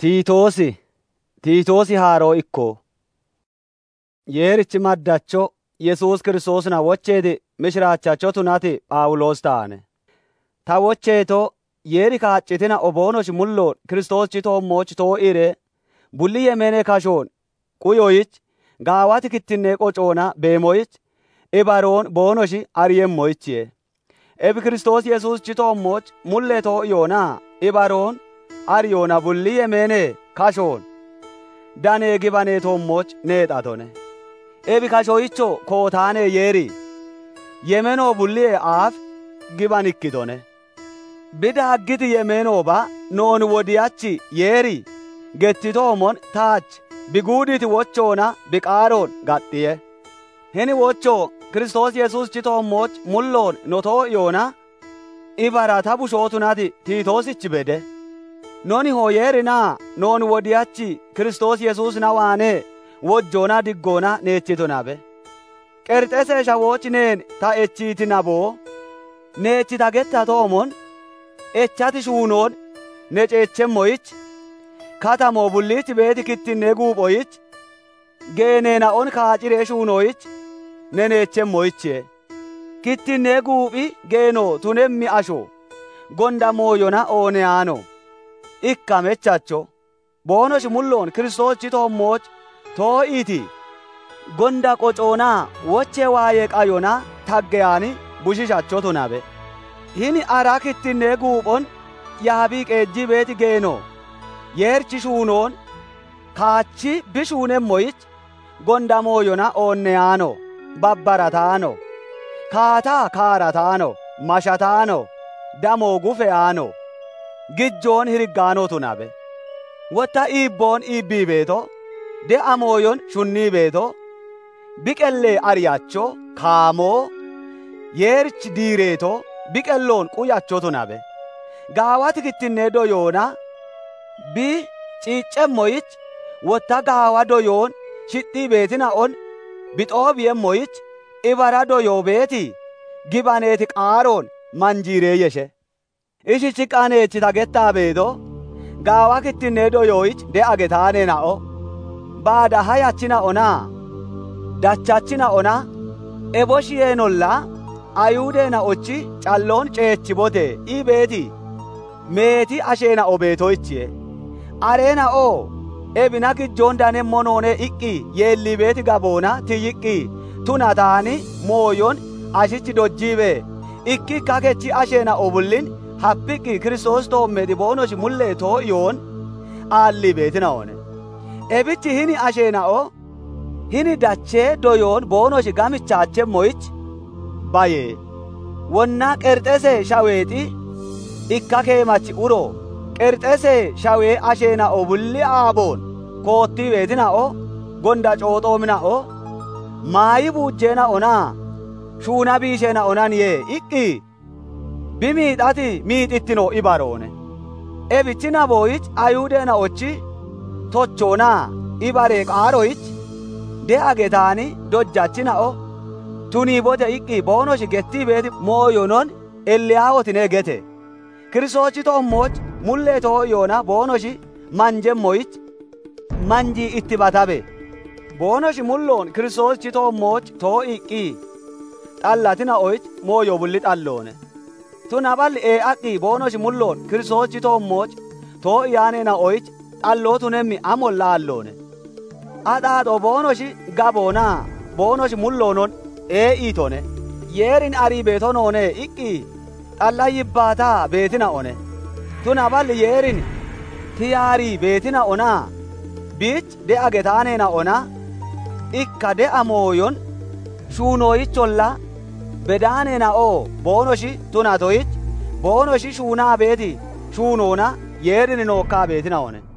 Tiitoosi haaroo ikkoo yeerichi maddacho Yesuus Kiristoosina wocheeti mishiraachchacho tunati Phaawulos taane. Ta wocheeto yeeri kaaccitina oboonochi mulloon Kiristoosichi toommochi too'ire bulli yemene kashoon quyoyich gaawati kittinne qocoona beemoyich ibaroon boonoshi ariyemmoyichiye. Ebi Kiristoos Yesuusichi toommoch mullee too'iyoonaa ibaroon ariyoona bulli yemene kashoon danee gibanee toommoch neexatone. Ebi kashoyicho kootaane yeeri yemenoo bulliye aaf giban ikkitone. Bidaaggiti yemenooba noon wodiyachi yeeri gettitoomon taach biguuditi wochoona biqaaroon gaxxiye. Hini wochoo Kiristoos Yesuusichi toommoch mulloon no too'iyoona ibara ta bushootunati Tiitoosichi bede. Noni hoo yeerinaa noon wodiyachi Kiristoos Yesuusina waanee wojjoona diggoona neechitonabe. Qerxese shawooch neen ta echiitinaboo neechi tagetta toomon echati shuunoon ne ceechemmoyich katamoo bulliich beeti kittinne guuphoyich geeneena'on kaaciree shuunoyich ne neechemmoyichee. Kittinne guuphi geenoo tunemmi asho gonda mooyona ooneyaano ikka mechacho boonoshi mulloon Kiristoosichi toommoch too'iiti gonda qocoonaa wochee waayee qayona taggeyaani bushishacho tunabe. Hini ara kittinne guuphon yaabii qeejjii beeti geeno yeerchi shuunoon kaachi bishuunemmoyich gonda mooyona oonneyaano babbarataano kaataa kaarataano mashataano damoo gufeyaano gijjoon hiriggaanoo tunabe. Wotta iibboon iibbii beeto de'a mooyon shunnii beeto biqellee ariyacho kaamoo yeerchi diireeto biqelloon quyacho tunabe. Gaawati kittinne doyoona bi ciiccemmoyich wotta gaawa doyoon shixxii beetina'on bixoobiyemmoyich ibara doyoo beeti gibaneeti qaaroon manjiiree yeshe. Ishichi qaneechi tagettaa beeto gaawa kittinne doyoyich de'a getaaneena'o baada hayachina'onaa dachachina'ona eboshiyeenolla ayuudeena'ochi calloon ceechibote ii beeti meeti asheena'o beetoyichiye. Areena'oo ebina gijjoon danemmonoone iqqi yeellii beeti gaboona tiyiqqi tunataani mooyon ashichi dojjiibe ikki kakechi asheena'o bullin haphiqqi Kiristoos toommeti boonoshi mullee too'iyoon aalli beetina'one. Ebichi hini asheena'o hini dachee doyoon boonoshi gamichaachemmoyich bayee. Wonna qerxese shaweexi ikka keemachi uro qerxese shawee asheena'o bulli aaboon koottii beetina'o gonda cooxoomina'o maayi buujjeena'onaa shuuna biisheena'onan yee iqqi bimiixati miixittino ibaroone. Ebichi nabooyich ayuudeena'ochi tochoonaa ibaree qaaroyich de'a getaani dojjachina'o tuniibote iqqi boonoshi gettii beeti mooyonon elliyaawotine gete. Kiristoosichi toommoch mullee too'iyoona boonoshi manjemmoyich manjii itti batabe. Boonoshi mulloon Kiristoosichi toommoch too'iqqi xallatina'oyich mooyo bulli xalloone. Tunaballi ee'aqqi boonoshi mulloon Kiristoosichi toommoch too'iyaaneena'oyich xalloo tunemmi amon laalloone. Axaaxo boonoshi gaboonaa boonoshi mulloonon ee'iitone. Yeerin arii beetonoone iqqi xalla yibbaataa beetina'one. Tunaballi yeerin tiyaarii beetina'onaa biich de'a getaaneena'ona ikka de'a mooyon shuunoyicholla bedaaneena'oo boonoshi tunatoyich boonoshi shuunaa beeti shuunoona yeerin nookkaa beetina'one.